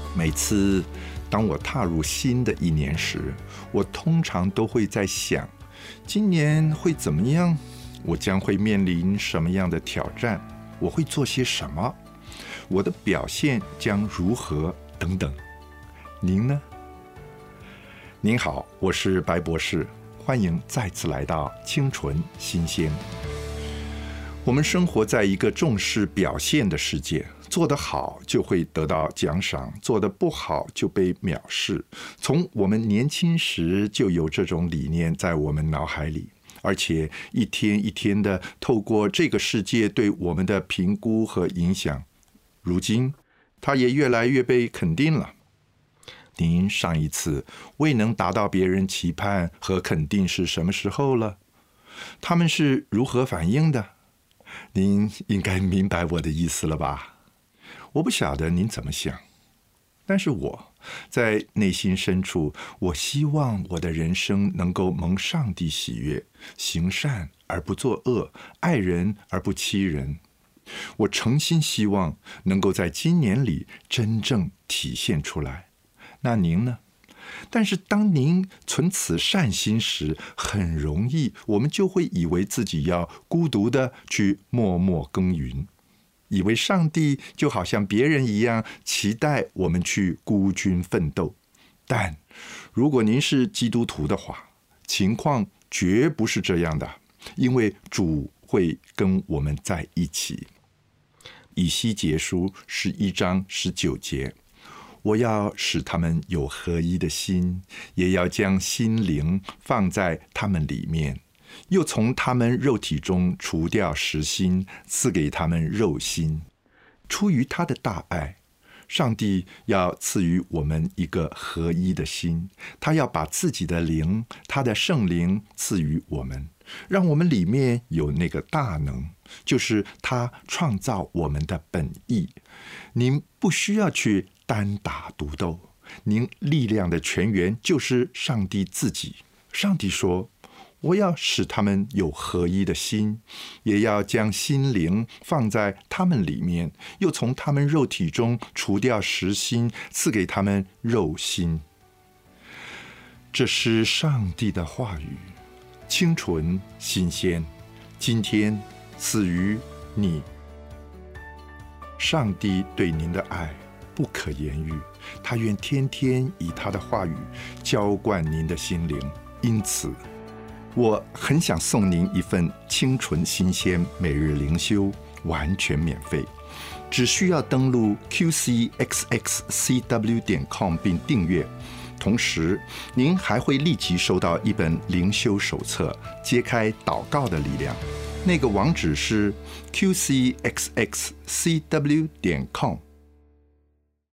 每次当我踏入新的一年时，我通常都会在想，今年会怎么样？我将会面临什么样的挑战？我会做些什么？我的表现将如何？等等。您呢？您好，我是白博士，欢迎再次来到清纯新鲜。我们生活在一个重视表现的世界，做得好就会得到奖赏，做得不好就被藐视。从我们年轻时就有这种理念在我们脑海里，而且一天一天的透过这个世界对我们的评估和影响，如今它也越来越被肯定了。您上一次未能达到别人期盼和肯定是什么时候了？他们是如何反应的？您应该明白我的意思了吧？我不晓得您怎么想，但是我在内心深处，我希望我的人生能够蒙上帝喜悦，行善而不作恶，爱人而不欺人。我诚心希望能够在今年里真正体现出来。那您呢？但是当您存此善心时，很容易我们就会以为自己要孤独的去默默耕耘，以为上帝就好像别人一样期待我们去孤军奋斗。但如果您是基督徒的话，情况绝不是这样的，因为主会跟我们在一起。以西结书11章19节，我要使他们有合一的心，也要将心灵放在他们里面，又从他们肉体中除掉实心，赐给他们肉心。出于他的大爱，上帝要赐予我们一个合一的心，他要把自己的灵，他的圣灵赐予我们，让我们里面有那个大能，就是他创造我们的本意。您不需要去单打独斗，您力量的泉源就是上帝自己。上帝说，我要使他们有合一的心，也要将心灵放在他们里面，又从他们肉体中除掉实心，赐给他们肉心。这是上帝的话语，清纯新鲜，今天赐予你。上帝对您的爱不可言喻，他愿天天以他的话语浇灌您的心灵。因此我很想送您一份清纯新鲜每日灵修，完全免费，只需要登录 qcxxcw.com 并订阅，同时您还会立即收到一本灵修手册，揭开祷告的力量。那个网址是 qcxxcw.com。